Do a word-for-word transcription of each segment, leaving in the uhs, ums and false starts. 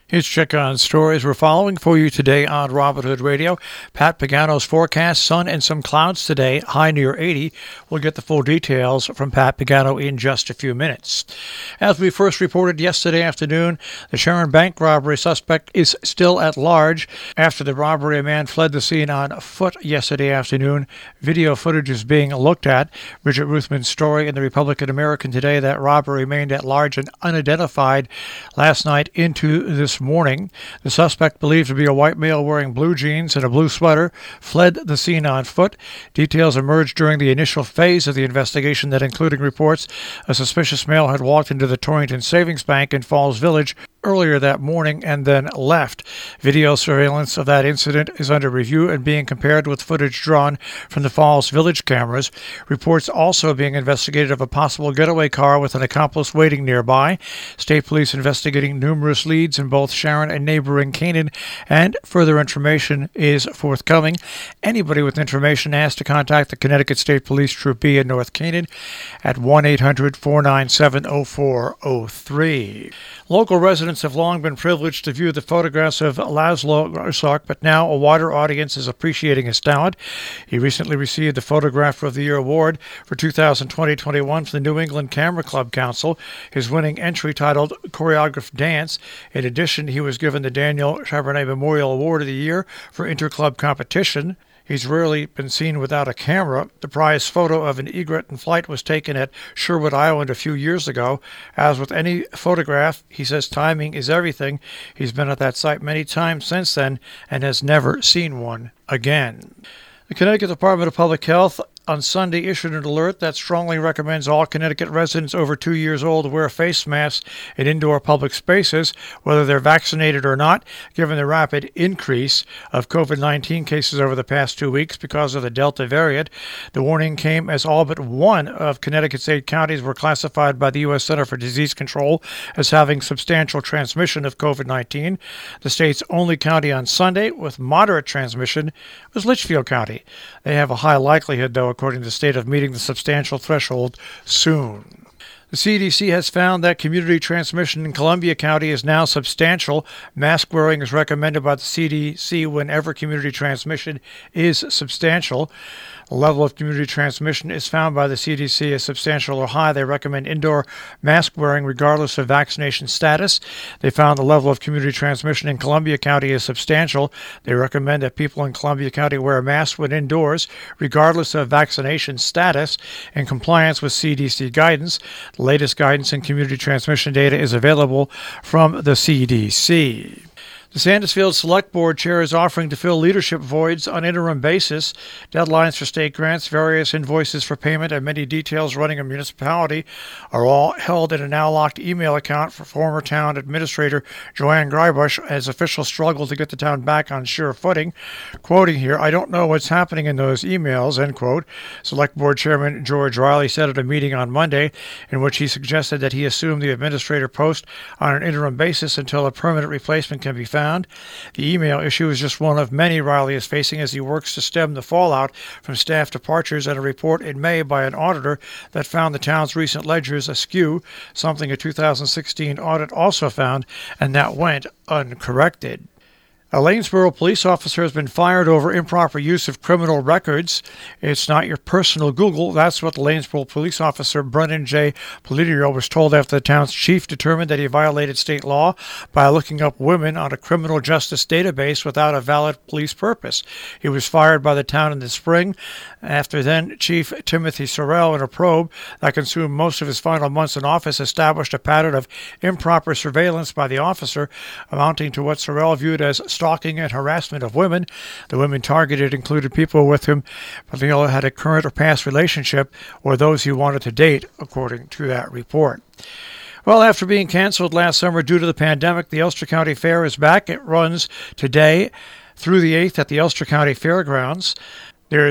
Here's check on stories we're following for you today on Robin Hood Radio. Pat Pagano's forecast, sun and some clouds today, high near eighty. We'll get the full details from Pat Pagano in just a few minutes. As we first reported yesterday afternoon, the Sharon Bank robbery suspect is still at large. After the robbery, a man fled the scene on foot yesterday afternoon. Video footage is being looked at. Bridget Ruthman's story in the Republican American today, that robber remained at large and unidentified last night into this morning. The suspect, believed to be a white male wearing blue jeans and a blue sweater, fled the scene on foot. Details emerged during the initial phase of the investigation that included reports a suspicious male had walked into the Torrington Savings Bank in Falls Village earlier that morning and then left. Video surveillance of that incident is under review and being compared with footage drawn from the Falls Village cameras. Reports also being investigated of a possible getaway car with an accomplice waiting nearby. State police investigating numerous leads in both Sharon and neighboring Canaan, and further information is forthcoming. Anybody with information asked to contact the Connecticut State Police Troop B in North Canaan at one eight hundred, four nine seven, oh four oh three. Local residents have long been privileged to view the photographs of Laszlo Grosark, but now a wider audience is appreciating his talent. He recently received the Photographer of the Year award for two thousand twenty twenty-one from the New England Camera Club Council. His winning entry, titled Choreographed Dance. In addition, he was given the Daniel Charbonnet Memorial Award of the Year for Interclub Competition. He's rarely been seen without a camera. The prize photo of an egret in flight was taken at Sherwood Island a few years ago. As with any photograph, he says timing is everything. He's been at that site many times since then and has never seen one again. The Connecticut Department of Public Health on Sunday issued an alert that strongly recommends all Connecticut residents over two years old wear face masks in indoor public spaces, whether they're vaccinated or not, given the rapid increase of covid nineteen cases over the past two weeks because of the Delta variant. The warning came as all but one of Connecticut's eight counties were classified by the U S Center for Disease Control as having substantial transmission of covid nineteen. The state's only county on Sunday with moderate transmission was Litchfield County. They have a high likelihood, though, according to the state, of meeting the substantial threshold soon. The C D C has found that community transmission in Columbia County is now substantial. Mask wearing is recommended by the C D C whenever community transmission is substantial. The level of community transmission is found by the C D C as substantial or high. They recommend indoor mask wearing regardless of vaccination status. They found the level of community transmission in Columbia County is substantial. They recommend that people in Columbia County wear a mask when indoors, regardless of vaccination status, in compliance with C D C guidance. The latest guidance in community transmission data is available from the C D C. The Sandusfield Select Board Chair is offering to fill leadership voids on interim basis. Deadlines for state grants, various invoices for payment, and many details running a municipality are all held in a now-locked email account for former town administrator Joanne Greibush as officials struggle to get the town back on sure footing. Quoting here, "I don't know what's happening in those emails," end quote. Select Board Chairman George Riley said at a meeting on Monday in which he suggested that he assume the administrator post on an interim basis until a permanent replacement can be found. The email issue is just one of many Riley is facing as he works to stem the fallout from staff departures and a report in May by an auditor that found the town's recent ledgers askew, something a two thousand sixteen audit also found, and that went uncorrected. A Lanesboro police officer has been fired over improper use of criminal records. It's not your personal Google. That's what the Lanesboro police officer Brennan J. Polidio was told after the town's chief determined that he violated state law by looking up women on a criminal justice database without a valid police purpose. He was fired by the town in the spring after then Chief Timothy Sorrell, in a probe that consumed most of his final months in office, established a pattern of improper surveillance by the officer amounting to what Sorrell viewed as stalking and harassment of women. The women targeted included people with whom Polidio had a current or past relationship or those he wanted to date, according to that report. Well, after being canceled last summer due to the pandemic, the Ulster County Fair is back. It runs today through the eighth at the Ulster County Fairgrounds. There's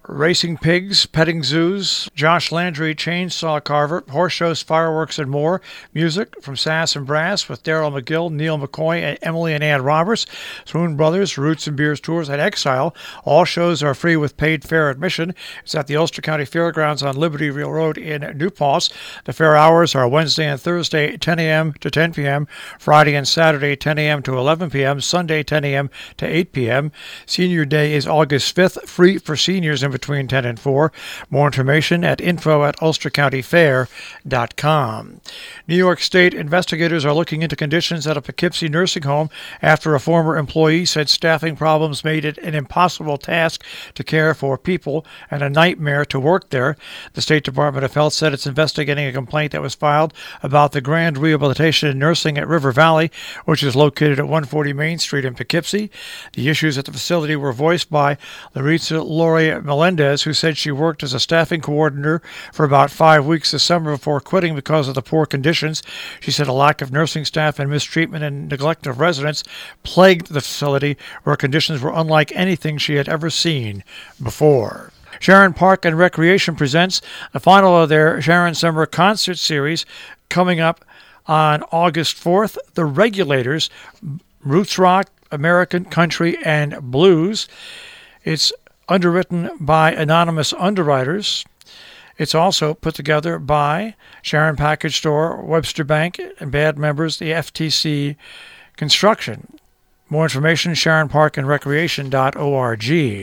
racing pigs, petting zoos, Josh Landry, chainsaw carver, horse shows, fireworks, and more. Music from Sass and Brass with Daryl McGill, Neil McCoy, and Emily and Ann Roberts. Swoon Brothers, Roots and Beers Tours, and Exile. All shows are free with paid fair admission. It's at the Ulster County Fairgrounds on Liberty Road in New Paltz. The fair hours are Wednesday and Thursday, ten a.m. to ten p.m., Friday and Saturday, ten a.m. to eleven p.m., Sunday, ten a.m. to eight p.m. Senior Day is August fifth, free for seniors in between ten and four. More information at info at ulster county fair dot com. New York State investigators are looking into conditions at a Poughkeepsie nursing home after a former employee said staffing problems made it an impossible task to care for people and a nightmare to work there. The State Department of Health said it's investigating a complaint that was filed about the Grand Rehabilitation and Nursing at River Valley, which is located at one forty Main Street in Poughkeepsie. The issues at the facility were voiced by Larissa Lori Melendez, who said she worked as a staffing coordinator for about five weeks this summer before quitting because of the poor conditions. She said a lack of nursing staff and mistreatment and neglect of residents plagued the facility, where conditions were unlike anything she had ever seen before. Sharon Park and Recreation presents the final of their Sharon Summer Concert Series coming up on August fourth. The Regulators, Roots Rock, American Country, and Blues. It's underwritten by anonymous underwriters. It's also put together by Sharon Package Store, Webster Bank, and band members, the F T C Construction. More information, sharon park and recreation dot org.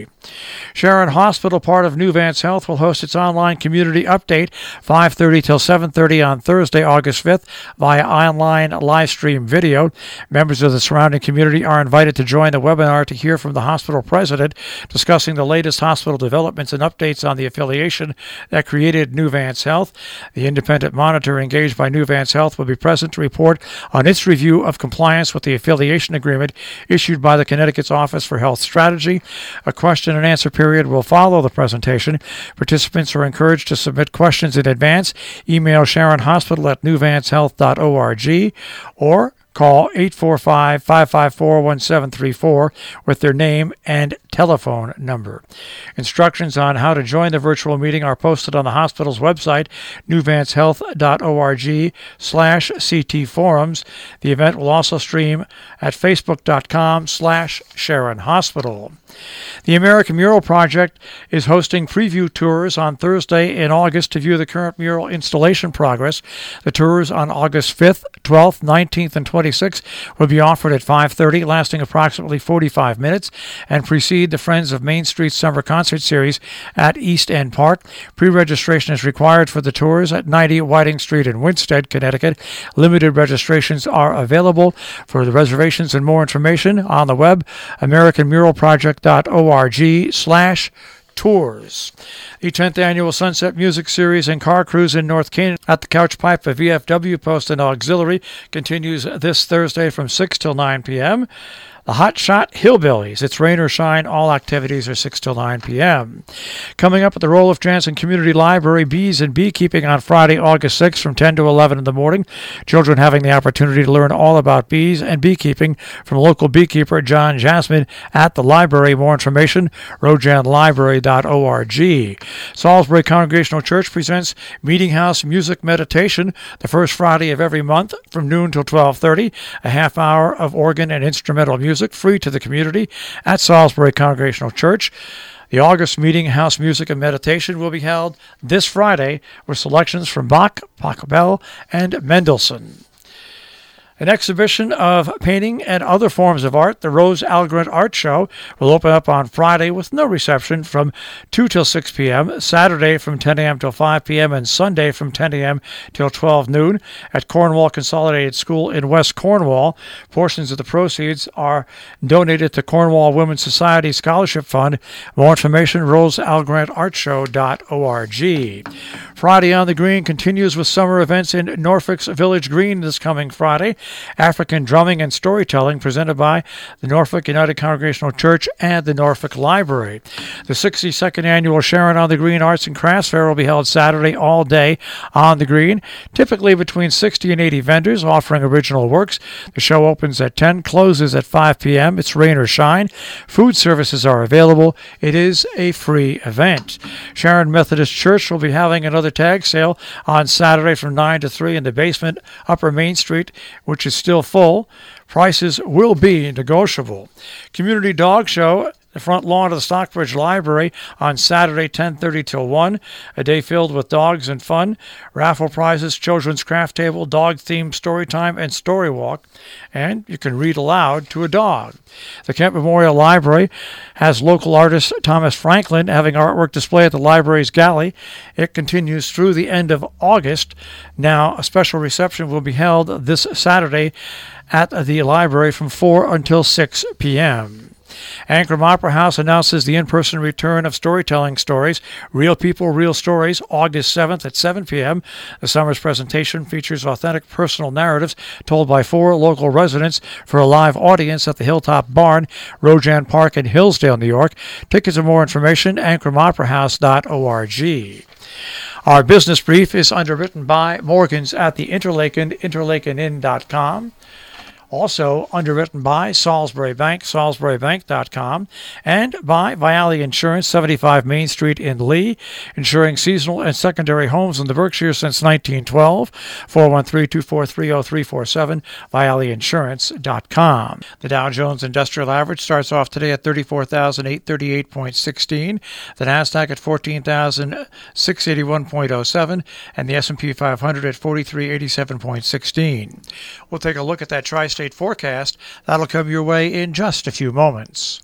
Sharon Hospital, part of New Vance Health, will host its online community update five thirty till seven thirty on Thursday, August fifth, via online live stream video. Members of the surrounding community are invited to join the webinar to hear from the hospital president discussing the latest hospital developments and updates on the affiliation that created New Vance Health. The independent monitor engaged by New Vance Health will be present to report on its review of compliance with the affiliation agreement issued by the Connecticut's Office for Health Strategy. A question and answer period will follow the presentation. Participants are encouraged to submit questions in advance. Email Sharon Hospital at new vance health dot org or call eight four five, five five four, one seven three four with their name and telephone number. Instructions on how to join the virtual meeting are posted on the hospital's website, new vance health dot org slash CT forums. The event will also stream at facebook dot com slash Sharon Hospital. The American Mural Project is hosting preview tours on Thursday in August to view the current mural installation progress. The tours on August fifth, twelfth, nineteenth, and twenty-sixth will be offered at five thirty, lasting approximately forty-five minutes, and precede the Friends of Main Street Summer Concert Series at East End Park. Pre-registration is required for the tours at ninety Whiting Street in Winsted, Connecticut. Limited registrations are available. For the reservations and more information on the web, american mural project dot org slash tours. The tenth Annual Sunset Music Series and Car Cruise in North Canaan at the Couch Pipe, a V F W Post and Auxiliary, continues this Thursday from six till nine p.m. The Hot Shot Hillbillies. It's rain or shine. All activities are six till nine p.m. Coming up at the Roloff Jansen Community Library, Bees and Beekeeping on Friday, August sixth from ten to eleven in the morning. Children having the opportunity to learn all about bees and beekeeping from local beekeeper John Jasmine at the library. More information, rojan library dot org. Salisbury Congregational Church presents Meeting House Music Meditation the first Friday of every month from noon till twelve thirty. A half hour of organ and instrumental music free to the community at Salisbury Congregational Church. The August Meeting House Music and Meditation will be held this Friday with selections from Bach, Pachelbel, and Mendelssohn. An exhibition of painting and other forms of art, the Rose Algrant Art Show, will open up on Friday with no reception from two till six p.m., Saturday from ten a.m. till five p.m., and Sunday from ten a.m. till twelve noon at Cornwall Consolidated School in West Cornwall. Portions of the proceeds are donated to Cornwall Women's Society Scholarship Fund. More information, rose algrant art show dot org. Friday on the Green continues with summer events in Norfolk's Village Green this coming Friday. African Drumming and Storytelling presented by the Norfolk United Congregational Church and the Norfolk Library. The sixty-second Annual Sharon on the Green Arts and Crafts Fair will be held Saturday all day on the Green, typically between sixty and eighty vendors offering original works. The show opens at ten, closes at five p.m. It's rain or shine. Food services are available. It is a free event. Sharon Methodist Church will be having another tag sale on Saturday from nine to three in the basement, Upper Main Street, which is still full. Prices will be negotiable. Community Dog Show, the front lawn of the Stockbridge Library on Saturday, ten thirty till one. A day filled with dogs and fun. Raffle prizes, children's craft table, dog-themed story time, and story walk. And you can read aloud to a dog. The Kent Memorial Library has local artist Thomas Franklin having artwork display at the library's galley. It continues through the end of August. Now, a special reception will be held this Saturday at the library from four until six p.m. Ankrum Opera House announces the in-person return of Storytelling Stories, Real People, Real Stories, August seventh at seven p.m. The summer's presentation features authentic personal narratives told by four local residents for a live audience at the Hilltop Barn, Rojan Park in Hillsdale, New York. Tickets and more information, ankrum opera house dot org. Our business brief is underwritten by Morgans at the Interlaken, interlaken inn dot com. Also underwritten by Salisbury Bank, salisbury bank dot com, and by Viale Insurance, seventy-five Main Street in Lee, insuring seasonal and secondary homes in the Berkshires since nineteen twelve. four one three, two four three, zero three four seven, viale insurance dot com. The Dow Jones Industrial Average starts off today at thirty-four thousand eight hundred thirty-eight point one six. The Nasdaq at fourteen thousand six hundred eighty-one point zero seven, and the S and P five hundred at forty-three eighty-seven point one six. We'll take a look at that tri-state forecast. That'll come your way in just a few moments.